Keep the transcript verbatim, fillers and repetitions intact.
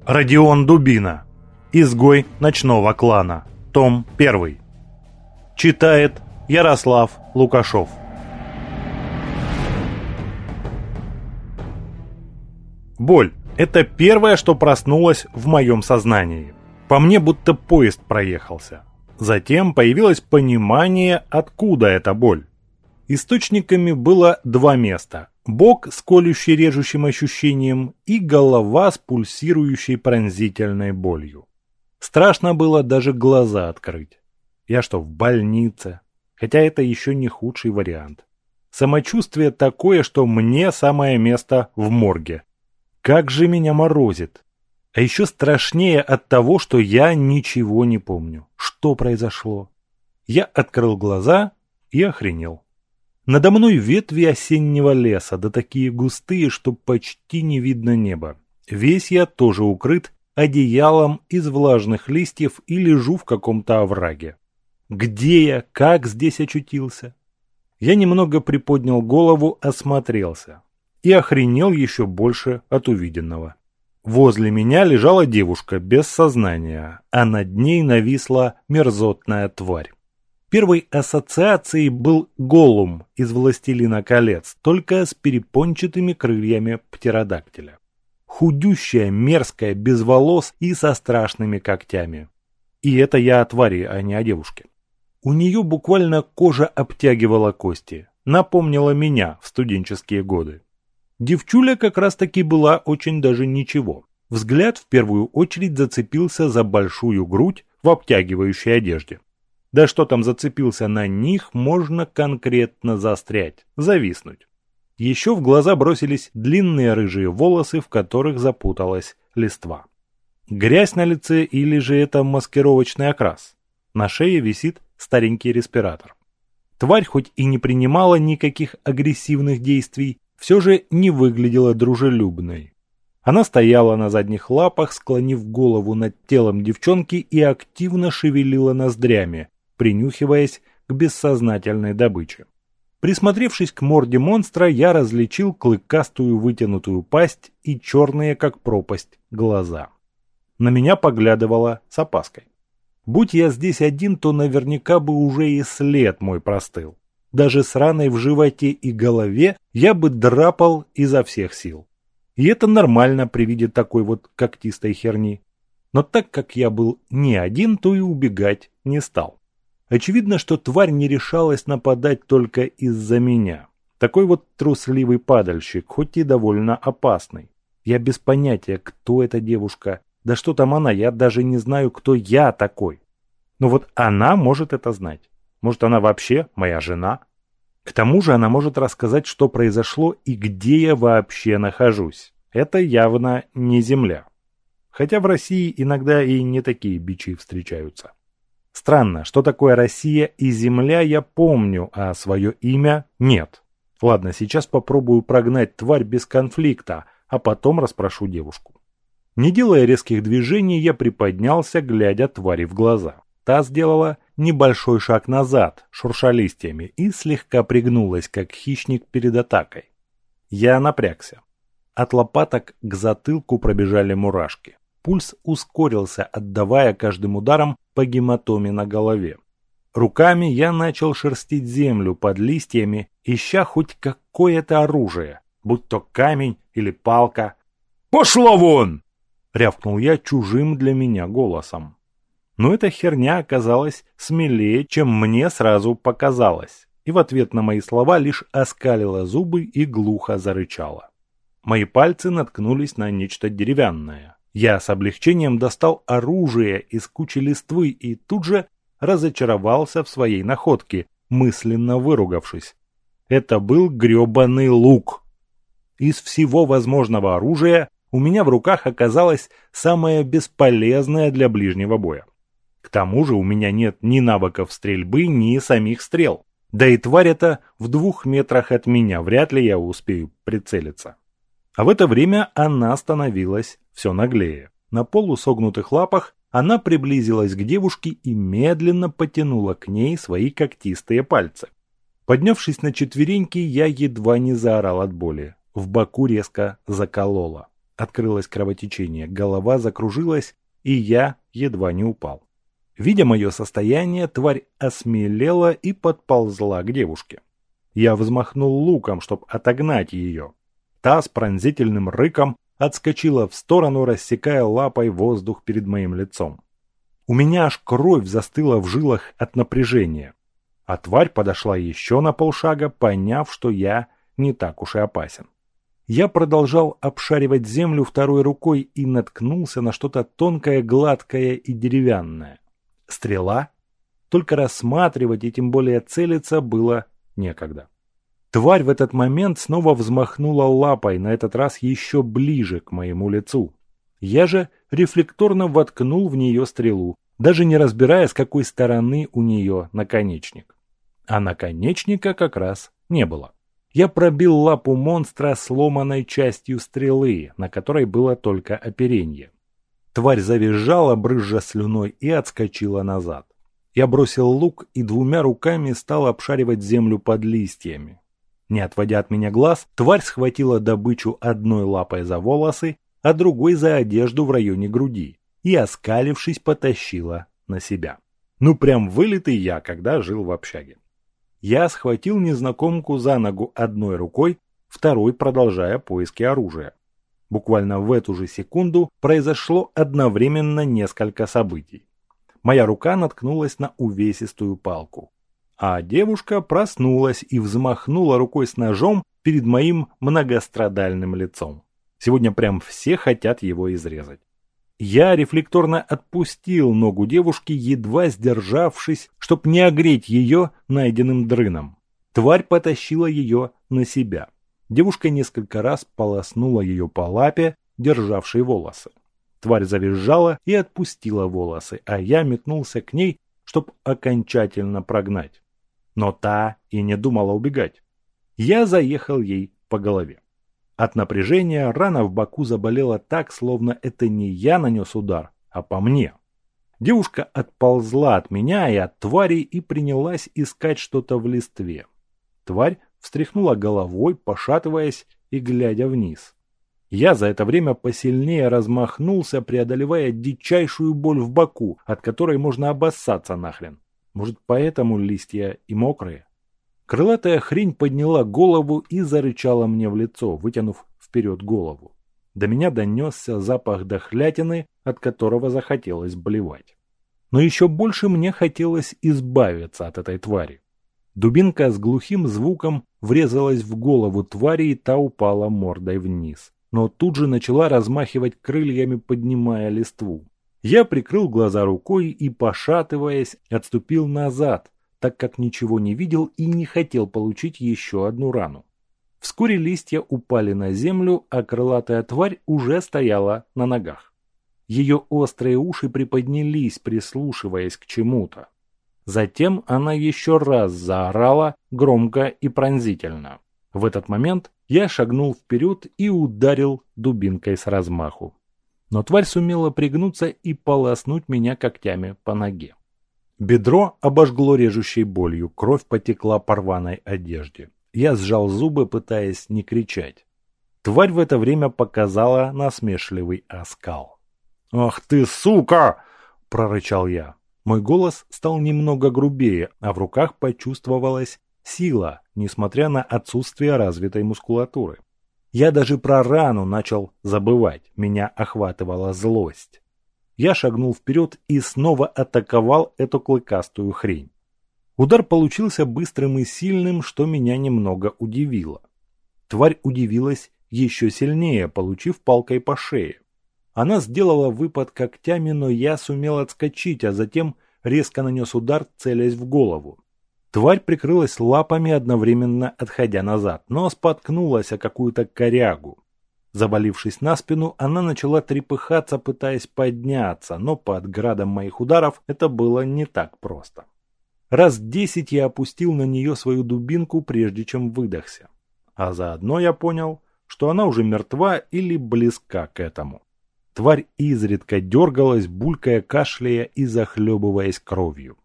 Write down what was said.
Родион Дубина. Изгой ночного клана. Том первый. Читает Ярослав Лукашов. Боль – это первое, что проснулось в моем сознании. По мне будто поезд проехался. Затем появилось понимание, откуда эта боль. Источниками было два места. Бок с колюще-режущим ощущением и голова с пульсирующей пронзительной болью. Страшно было даже глаза открыть. Я что, в больнице? Хотя это еще не худший вариант. Самочувствие такое, что мне самое место в морге. Как же меня морозит. А еще страшнее от того, что я ничего не помню. Что произошло? Я открыл глаза и охренел. Надо мной ветви осеннего леса, да такие густые, что почти не видно неба. Весь я тоже укрыт одеялом из влажных листьев и лежу в каком-то овраге. Где я, как здесь очутился? Я немного приподнял голову, осмотрелся. И охренел еще больше от увиденного. Возле меня лежала девушка без сознания, а над ней нависла мерзотная тварь. Первой ассоциацией был Голлум из «Властелина колец», только с перепончатыми крыльями птеродактиля. Худющая, мерзкая, без волос и со страшными когтями. И это я о твари, а не о девушке. У нее буквально кожа обтягивала кости, напомнила меня в студенческие годы. Девчуля как раз-таки была очень даже ничего. Взгляд в первую очередь зацепился за большую грудь в обтягивающей одежде. Да что там зацепился, на них можно конкретно застрять, зависнуть. Еще в глаза бросились длинные рыжие волосы, в которых запуталась листва. Грязь на лице или же это маскировочный окрас? На шее висит старенький респиратор. Тварь хоть и не принимала никаких агрессивных действий, все же не выглядела дружелюбной. Она стояла на задних лапах, склонив голову над телом девчонки и активно шевелила ноздрями, принюхиваясь к бессознательной добыче. Присмотревшись к морде монстра, я различил клыкастую вытянутую пасть и черные, как пропасть, глаза. На меня поглядывала с опаской. Будь я здесь один, то наверняка бы уже и след мой простыл. Даже с раной в животе и голове я бы драпал изо всех сил. И это нормально при виде такой вот когтистой херни. Но так как я был не один, то и убегать не стал. Очевидно, что тварь не решалась нападать только из-за меня. Такой вот трусливый падальщик, хоть и довольно опасный. Я без понятия, кто эта девушка. Да что там она, я даже не знаю, кто я такой. Но вот она может это знать. Может, она вообще моя жена? К тому же она может рассказать, что произошло и где я вообще нахожусь. Это явно не Земля. Хотя в России иногда и не такие бичи встречаются. Странно, что такое Россия и Земля я помню, а свое имя нет. Ладно, сейчас попробую прогнать тварь без конфликта, а потом расспрошу девушку. Не делая резких движений, я приподнялся, глядя твари в глаза. Та сделала небольшой шаг назад, шурша листьями, и слегка пригнулась, как хищник перед атакой. Я напрягся. От лопаток к затылку пробежали мурашки. Пульс ускорился, отдавая каждым ударом по гематоме на голове. Руками я начал шерстить землю под листьями, ища хоть какое-то оружие, будь то камень или палка. «Пошла вон!» — рявкнул я чужим для меня голосом. Но эта херня оказалась смелее, чем мне сразу показалось, и в ответ на мои слова лишь оскалила зубы и глухо зарычала. Мои пальцы наткнулись на нечто деревянное. Я с облегчением достал оружие из кучи листвы и тут же разочаровался в своей находке, мысленно выругавшись. Это был гребаный лук. Из всего возможного оружия у меня в руках оказалось самое бесполезное для ближнего боя. К тому же у меня нет ни навыков стрельбы, ни самих стрел. Да и тварь эта в двух метрах от меня, вряд ли я успею прицелиться. А в это время она становилась все наглее. На полусогнутых лапах она приблизилась к девушке и медленно потянула к ней свои когтистые пальцы. Поднявшись на четвереньки, я едва не заорал от боли. В боку резко закололо. Открылось кровотечение, голова закружилась, и я едва не упал. Видя мое состояние, тварь осмелела и подползла к девушке. Я взмахнул луком, чтобы отогнать ее. Та с пронзительным рыком отскочила в сторону, рассекая лапой воздух перед моим лицом. У меня аж кровь застыла в жилах от напряжения. А тварь подошла еще на полшага, поняв, что я не так уж и опасен. Я продолжал обшаривать землю второй рукой и наткнулся на что-то тонкое, гладкое и деревянное. Стрела? Только рассматривать и тем более целиться было некогда. Тварь в этот момент снова взмахнула лапой, на этот раз еще ближе к моему лицу. Я же рефлекторно воткнул в нее стрелу, даже не разбирая, с какой стороны у нее наконечник. А наконечника как раз не было. Я пробил лапу монстра сломанной частью стрелы, на которой было только оперенье. Тварь завизжала, брызжа слюной, и отскочила назад. Я бросил лук и двумя руками стал обшаривать землю под листьями. Не отводя от меня глаз, тварь схватила добычу одной лапой за волосы, а другой за одежду в районе груди и, оскалившись, потащила на себя. Ну прям вылитый я, когда жил в общаге. Я схватил незнакомку за ногу одной рукой, второй продолжая поиски оружия. Буквально в эту же секунду произошло одновременно несколько событий. Моя рука наткнулась на увесистую палку, а девушка проснулась и взмахнула рукой с ножом перед моим многострадальным лицом. Сегодня прям все хотят его изрезать. Я рефлекторно отпустил ногу девушки, едва сдержавшись, чтоб не огреть ее найденным дрыном. Тварь потащила ее на себя. Девушка несколько раз полоснула ее по лапе, державшей волосы. Тварь завизжала и отпустила волосы, а я метнулся к ней, чтоб окончательно прогнать. Но та и не думала убегать. Я заехал ей по голове. От напряжения рана в боку заболела так, словно это не я нанес удар, а по мне. Девушка отползла от меня и от твари и принялась искать что-то в листве. Тварь встряхнула головой, пошатываясь и глядя вниз. Я за это время посильнее размахнулся, преодолевая дичайшую боль в боку, от которой можно обоссаться нахрен. Может, поэтому листья и мокрые? Крылатая хрень подняла голову и зарычала мне в лицо, вытянув вперед голову. До меня донесся запах дохлятины, от которого захотелось блевать. Но еще больше мне хотелось избавиться от этой твари. Дубинка с глухим звуком врезалась в голову твари, и та упала мордой вниз. Но тут же начала размахивать крыльями, поднимая листву. Я прикрыл глаза рукой и, пошатываясь, отступил назад, так как ничего не видел и не хотел получить еще одну рану. Вскоре листья упали на землю, а крылатая тварь уже стояла на ногах. Ее острые уши приподнялись, прислушиваясь к чему-то. Затем она еще раз заорала громко и пронзительно. В этот момент я шагнул вперед и ударил дубинкой с размаху. Но тварь сумела пригнуться и полоснуть меня когтями по ноге. Бедро обожгло режущей болью, кровь потекла по рваной одежде. Я сжал зубы, пытаясь не кричать. Тварь в это время показала насмешливый оскал. «Ах ты, сука!» – прорычал я. Мой голос стал немного грубее, а в руках почувствовалась сила, несмотря на отсутствие развитой мускулатуры. Я даже про рану начал забывать, меня охватывала злость. Я шагнул вперед и снова атаковал эту клыкастую хрень. Удар получился быстрым и сильным, что меня немного удивило. Тварь удивилась еще сильнее, получив палкой по шее. Она сделала выпад когтями, но я сумел отскочить, а затем резко нанес удар, целясь в голову. Тварь прикрылась лапами, одновременно отходя назад, но споткнулась о какую-то корягу. Завалившись на спину, она начала трепыхаться, пытаясь подняться, но под градом моих ударов это было не так просто. Раз десять я опустил на нее свою дубинку, прежде чем выдохся. А заодно я понял, что она уже мертва или близка к этому. Тварь изредка дергалась, булькая, кашляя и захлебываясь кровью.